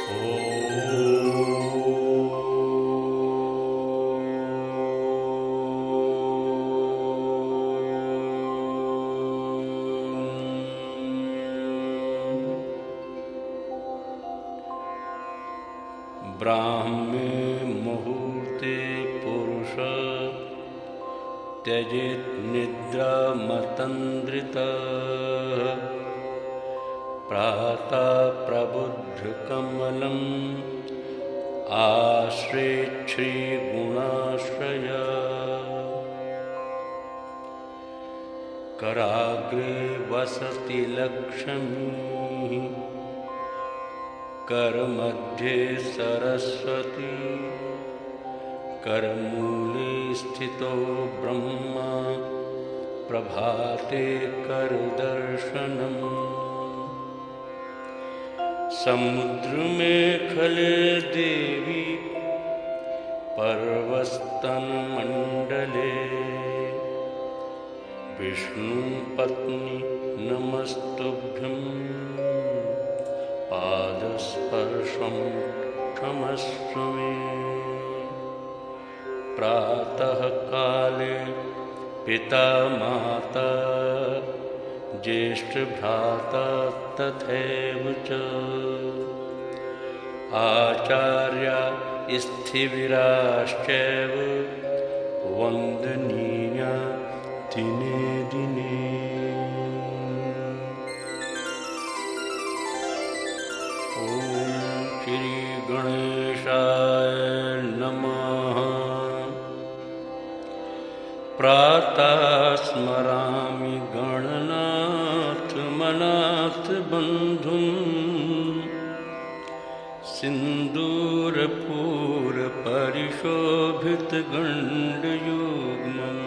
ब्राह्मे मुहूर्ते पुरुष त्यजेत् निद्रामतन्द्रितः प्रातः प्रबुद्धकमलम् आश्रयेत् श्रीगुणाश्रया कराग्रे वसति लक्ष्मी करमध्ये सरस्वती करमूले स्थितो ब्रह्मा प्रभाते करदर्शनम् समुद्रमेखले देवी पर्वतस्तनमण्डले विष्णुपत्नी नमस्तुभ्यं पादस्पर्शं क्षमस्व मे प्रातः काले पिता माता ज्येष्ठभ्राता तथैव च आचार्या स्थिविराश्चैव वन्दनीया दिने दिने। ॐ श्री गणेशाय नमः। प्रातः स्मरामि गणनाथ मनाथ बन्धुं सिन्दूरपूरपरिशोभितगण्डयुग्मम्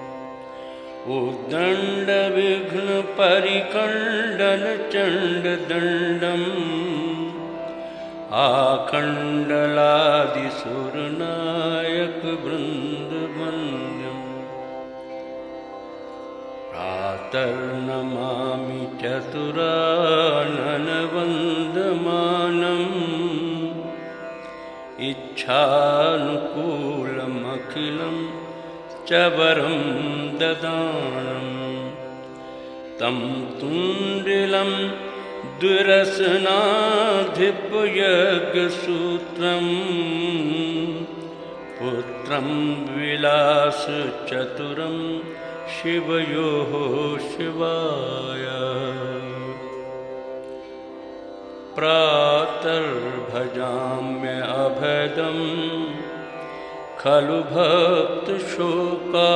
उद्दण्डविघ्नपरिकण्डनचण्डदण्डम् आखण्डलादिसुरनायकवृन्दवन्द्यम् प्रातर्नमामि चतुराननवन्दमानम् इच्छानुकूलमखिलं च वरं ददानम् तं तुण्डिलं द्विरसनाधिपयज्ञसूत्रम् पुत्रं विलासचतुरं शिवयोः शिवाय प्रातर्भजाम्यभयदं खलु भक्तशोका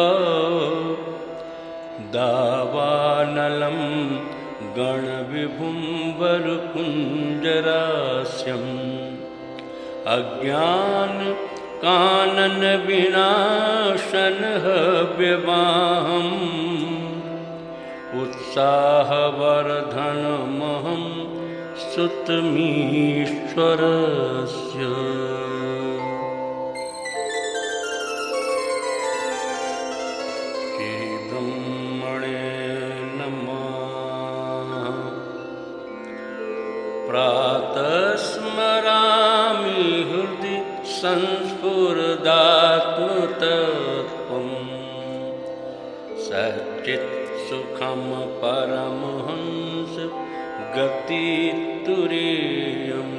दावानलं गणविभुं वरकुञ्जरास्यम् अज्ञानकाननविनाशनहव्यवाहम् उत्साहवर्धनमहं सुतमीश्वरस्य। श्रीब्रह्मणे नमः। प्रातः स्मरामि हृदि संस्फुरदात्मतत्त्वम् सच्चित्सुखं परमहंस गतितुरीयम्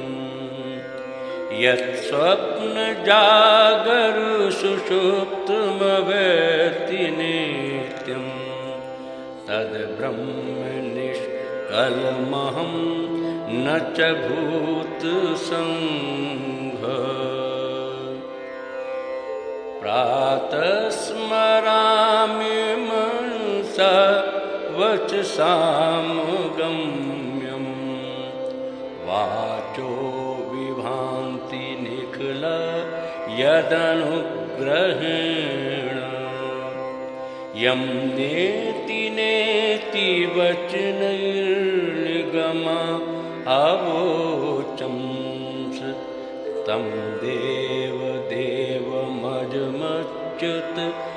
यत्स्वप्नजागरसुषुप्तमवेत्ति नित्यं तद्ब्रह्म निष्कलमहं न च भूतसङ्घ। प्रातः स्मरामि मनसा वचसामगम्यं वाचो विभान्ति निखिला यदनुग्रहेण यं नेति नेति वचनैर्निगमा अवोचंस तं देवदेवमजमच्युत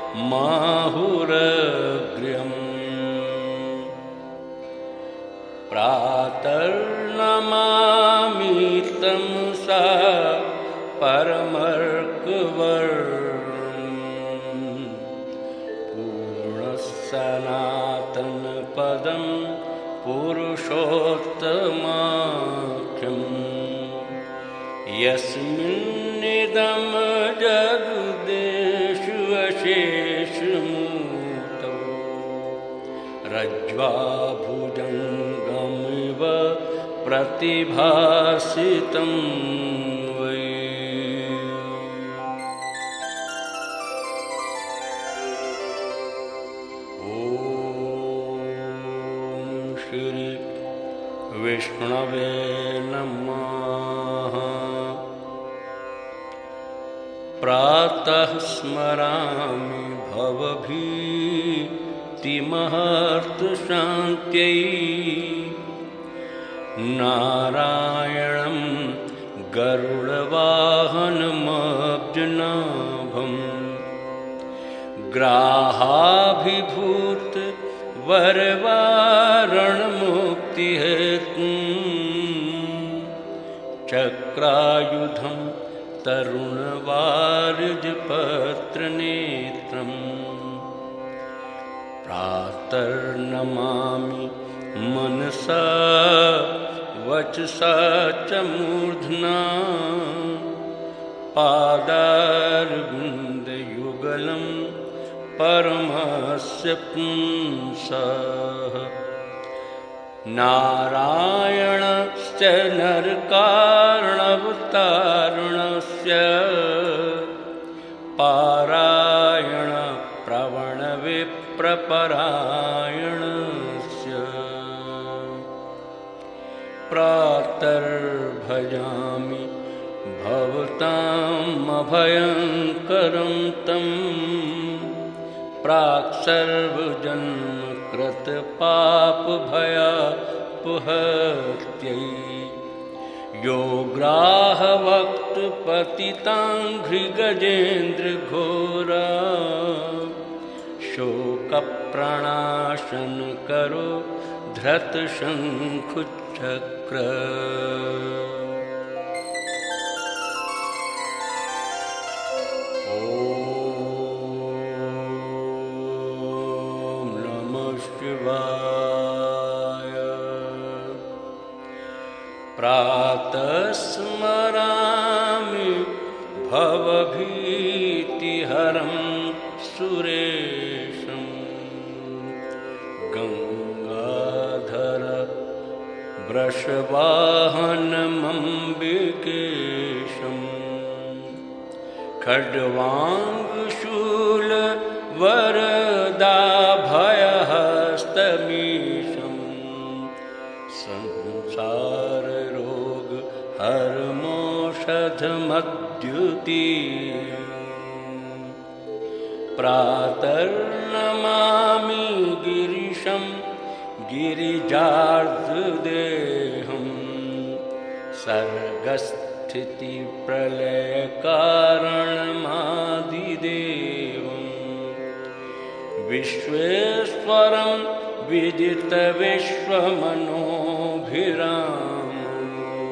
माहुरग्र्यम्। प्रातर्नमामि तमसा परमर्कवर्णम् पूर्णसनातनपदं पुरुषोत्तमाख्यम् यस्मिन्निदं जगदेषु अशेषमूर्तौ रज्ज्वाभुजङ्गमिव प्रतिभासितं वै। ॐ श्री विष्णवे नमः। प्रातः स्मरामि भवभीतिमहर्तशान्त्यै नारायणं गरुडवाहनमब्जनाभम् ग्राहाभिभूतवरवारणमुक्तिहेतुं चक्रायुधं तरुणवारिजपत्रनेत्रम् प्रातर्नमामि मनसा वचसा च मूर्ध्ना पादारविन्दयुगलं परमस्य पुंसः नारायणस्य नरकारणवतारणस्य पारायण प्रवणविप्रपरायणस्य प्रातर्भजामि भवतामभयङ्करं तं प्राक्सर्वजन्मकृतपापभयापहत्यै यो ग्राहवक्तपतिताङ्घ्रिगजेन्द्रघोरा शोकप्रणाशनकरो धृतशङ्खचक्र। ॐ नमः शिवाय। प्रातः स्मरामि भवभीतिहरं सुरेशं गङ्गाधर वृषवाहनमम्बिकेशं खड्वाङ्गशूलवरदाभयहस्तमीशं संसाररोगहरमौषधमद्युतीयम् प्रातर्नमामि गिरिशं गिरिजार्धदेहं सर्गस्थितिप्रलयकारणमादिदेवं विश्वेश्वरं विदितविश्वमनोभिरामं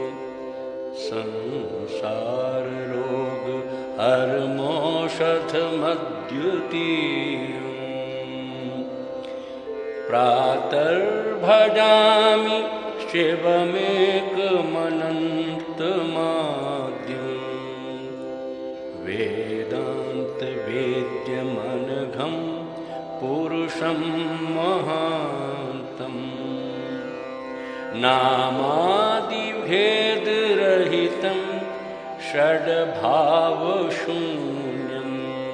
संसाररोगहरमौषधमद्युतीयम् प्रातर्भजामि शिवमेकमनन्तमाद्यं वेदान्तवेद्यमनघं पुरुषं महान्तं नामादिभेदरहितं षड्भावशून्यं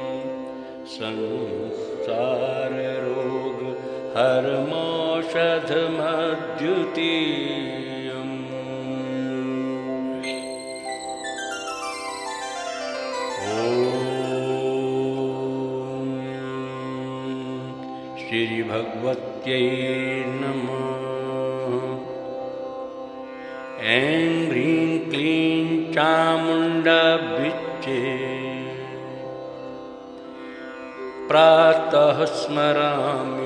संसाररोगहरमौषधमद्युतीयम्। ॐ श्रीभगवत्यै नमः। ऐं ह्रीं क्लीं चामुण्डा बिच्चे प्रातः स्मरामि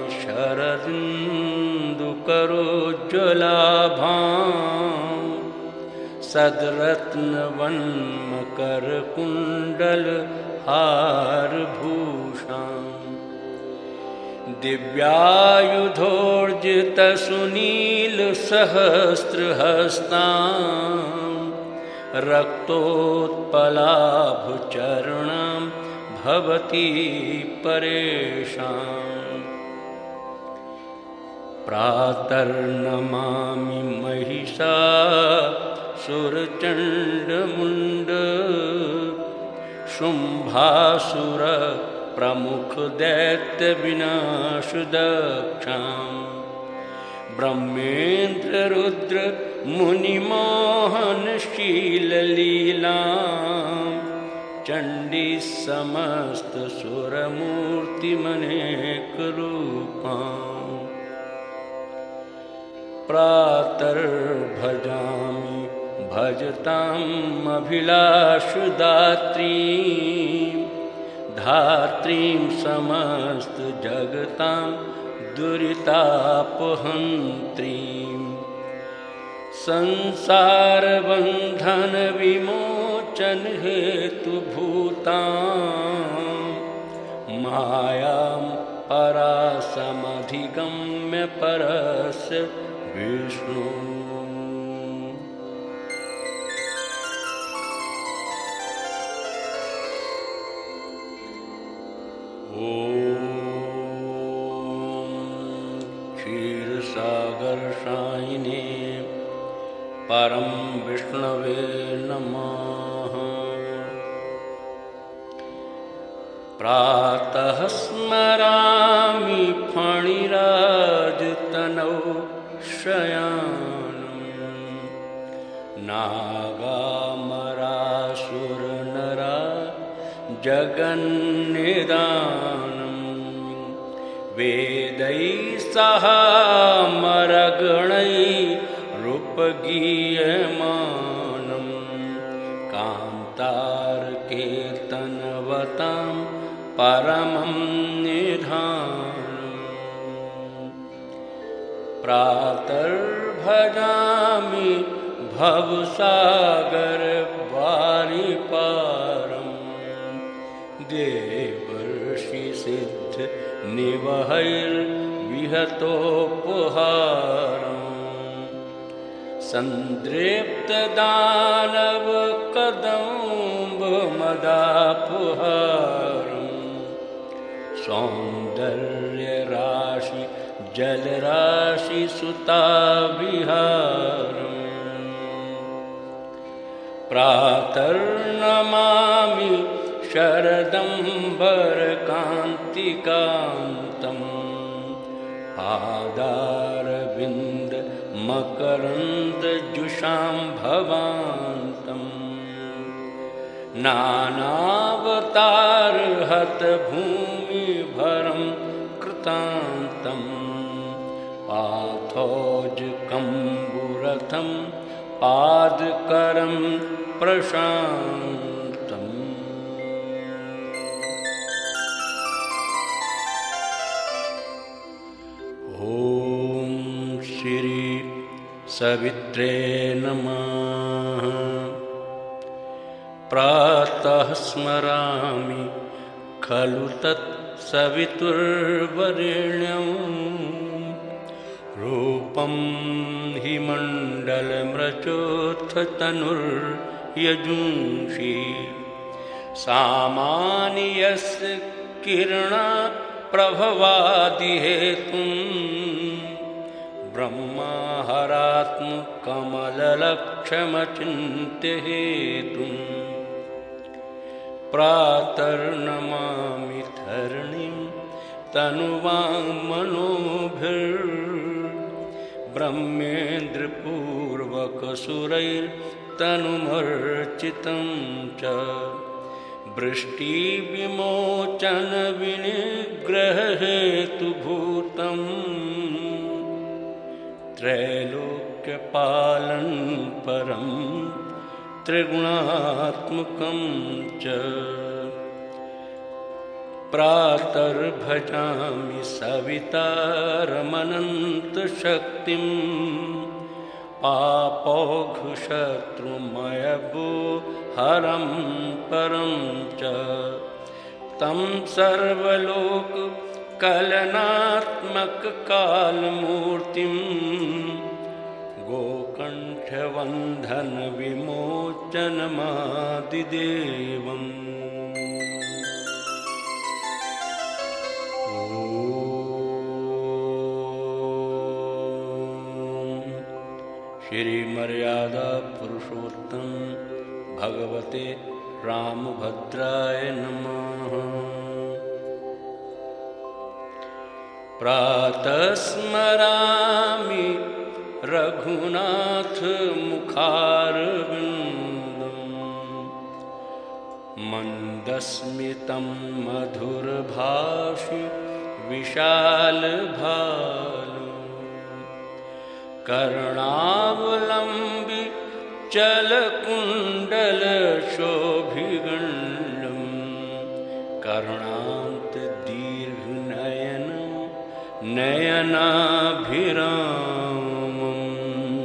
शरदिन्दुकरोज्ज्वलाभां सद्रत्नवन्मकरकुण्डलहारभूषाम् दिव्यायुधोर्जितसुनीलसहस्रहस्तां रक्तोत्पलाभचर्णां भवती परेषाम् प्रातर्नमामि महिषासुरचण्डमुण्ड शुम्भासुर प्रमुख दैत्यविनाशदक्षाम् ब्रह्मेन्द्ररुद्र मुनिमोहनशीललीलां चण्डी समस्तसुरमूर्तिमनेकरूपाम् प्रातर्भजामि भजताम् अभिलाषदात्रीं धात्रीं समस्तजगतां दुरितापहन्त्रीं संसारबन्धनविमोचनहेतुभूतां मायां परासमधिगम्य परस्य विष्णु। ॐ क्षीरसागरशायिने परं विष्णवे नमः। प्रातः स्मरामि फणिराजतनौ शयानं नागामरासुरनरा जगन्निदानं वेदैः सहामरगणैरुपगीयमानं कान्तारकेतनवतां परमं निधानम् प्रातर्भजामि भवसागरवारिपारम् देवर्षिसिद्धनिवहैर्विहतोपहारम् सन्द्रेप्तदानवकदम्बमदापहारम् सौन्दर्यराशि जलराशि सुताविहारम् प्रातर्नमामि शरदम्बरकान्तिकान्तं पादारविन्द मकरन्दजुषाम्भवान्तम् नानावतारहतभूमिभरं कृतान्तं पाथौजकम्बुरथं पादकरं प्रशान्तम्। ॐ श्री सवित्रे नमः। प्रातः स्मरामि खलु तत् सवितुर्वरेण्यं रूपं हि मण्डलमृचोऽथ तनुर्यजुंषि सामान्यस्य किरणप्रभवादिहेतुं ब्रह्माहरात्मकमललक्ष्यमचिन्त्यहेतुम् प्रातर्नमामि धरणिं तनुवाङ्मनोभिर्ब्रह्मेन्द्रपूर्वकसुरैर्तनुमर्चितं च वृष्टिविमोचनविनिग्रहहेतुभूतं त्रैलोक्यपालं परं त्रिगुणात्मकं च प्रातर्भजामि सवितारमनन्तशक्तिं पापौघशत्रुमयभो हरं परं च तं सर्वलोककलनात्मककालमूर्तिं गोकण्ठबन्धनविमोचनमादिदेवम्। श्री मर्यादा पुरुषोत्तम भगवते रामभद्राय नमः। प्रातः स्मरामि रघुनाथ मुखारविन्दम् मन्दस्मितं मधुरभाषि विशालभालु कर्णावलम्बि चलकुण्डलशोभिगण्डं कर्णान्तदीर्घनयनं नयनाभिरामम्।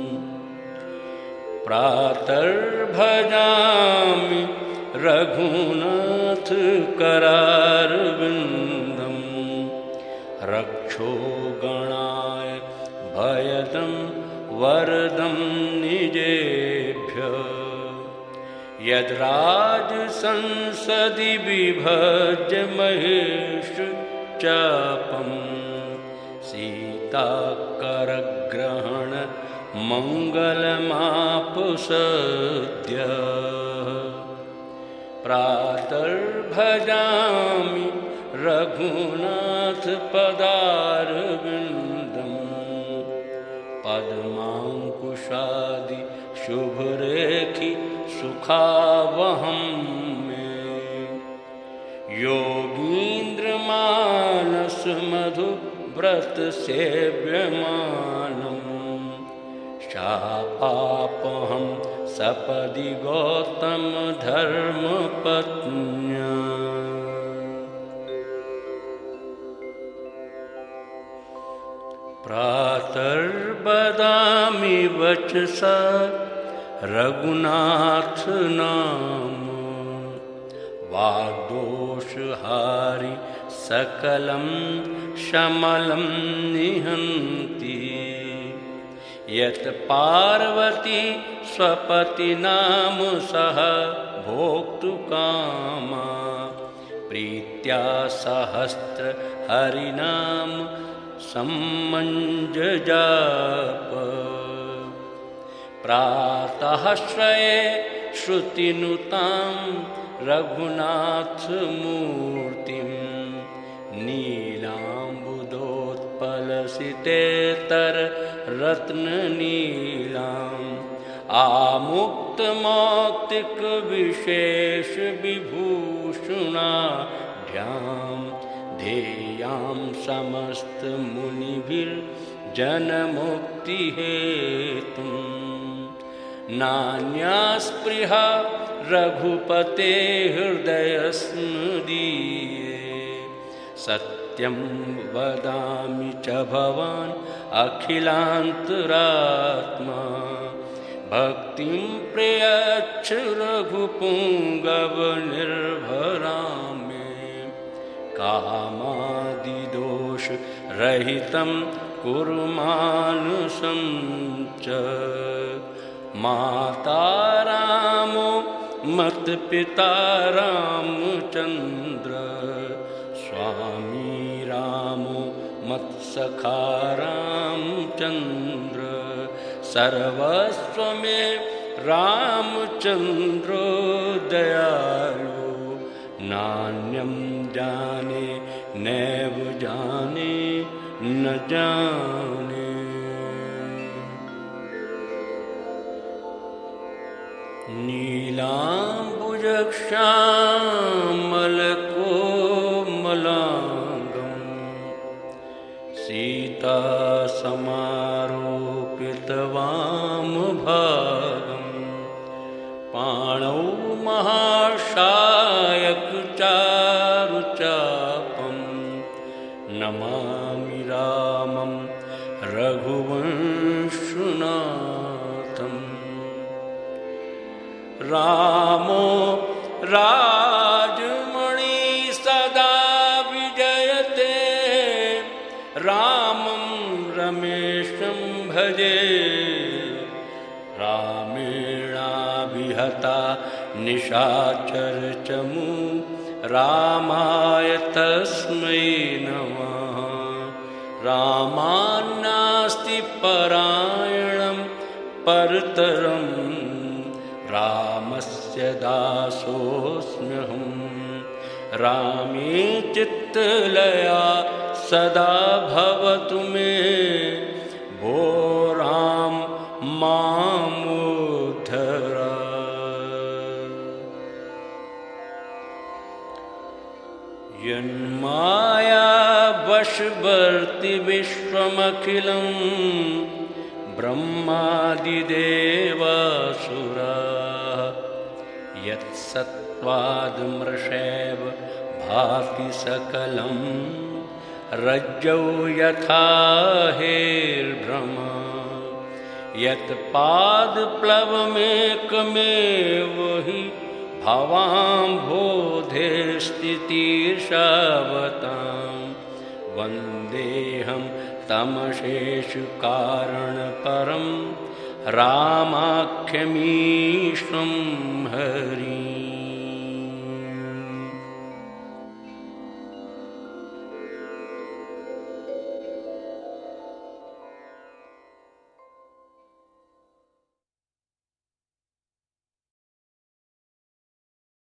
प्रातर्भजामि रघुनाथ करारविन्दम् रक्षो गणाय भयदं वरदं निजेभ्यः यद्राजसंसदि विभज्य महेश चापं सीताकरग्रहण मङ्गलमापुसद्यः। प्रातर्भजामि रघुनाथ पदारविन्दम् पद्माङ्कुशादि शुभरेखि सुखावहं मे योगीन्द्रमानसमधुव्रत सेव्यमानं शापापहं सपदि गौतम धर्मपत्न्या। प्रातर्वदामि वचसा रघुनाथ नाम वाग्दोषहारि सकलं शमलं निहन्ति यत् पार्वती स्वपतिनाम सह भोक्तुकामा प्रीत्या सहस्र हरिनाम सम्मञ्जजाप। प्रातः श्रये श्रुतिनुतां रघुनाथमूर्तिं नीलाम्बुदोत्पलसितेतररत्ननीलाम् आमुक्तमौक्तिकविशेषविभूषणाढ्यां ध्येयां समस्तमुनिभिर्जनमुक्तिहेतुं नान्या स्पृहा रघुपते हृदयस्मदीये सत्यं वदामि च भवान् अखिलान्तरात्मा भक्तिं प्रयच्छ रघुपुङ्गवनिर्भरां मे कामादिदोषरहितं कुरु मानसं च माता रामो मत्पिता रामचन्द्र स्वामी रामो मत्सखा रामचन्द्र सर्वस्व मे रामचन्द्रो दयालु नान्यं जाने नैव जाने न जाने। नीलाम्बुजश्यामलकोमलाङ्गं सीतासमारोपितवामभागं पाणौ महाशायकचारुचापं नमामि रामं रघुवंशनाथम्। रामो राजमणि सदा विजयते रामं रमेशं भजे रामेणाभिहता निशाचरचमू रामाय तस्मै नमः रामान्नास्ति परायणं परतरं रामस्य दासोऽस्म्यहं रामे चित्तलया सदा भवतु मे भो राम मामुद्धर यन्माया वशवर्ति विश्वमखिलं ब्रह्मादिदेवासुराः यत्सत्त्वादमृषैव भाति सकलं रज्जौ यथा हेर्भ्रमा यत्पादप्लवमेकमेव हि भवाम्भोधेस्थितिर्षावतां वन्देऽहं तमशेषकारणपरं रामाख्यमीश्वं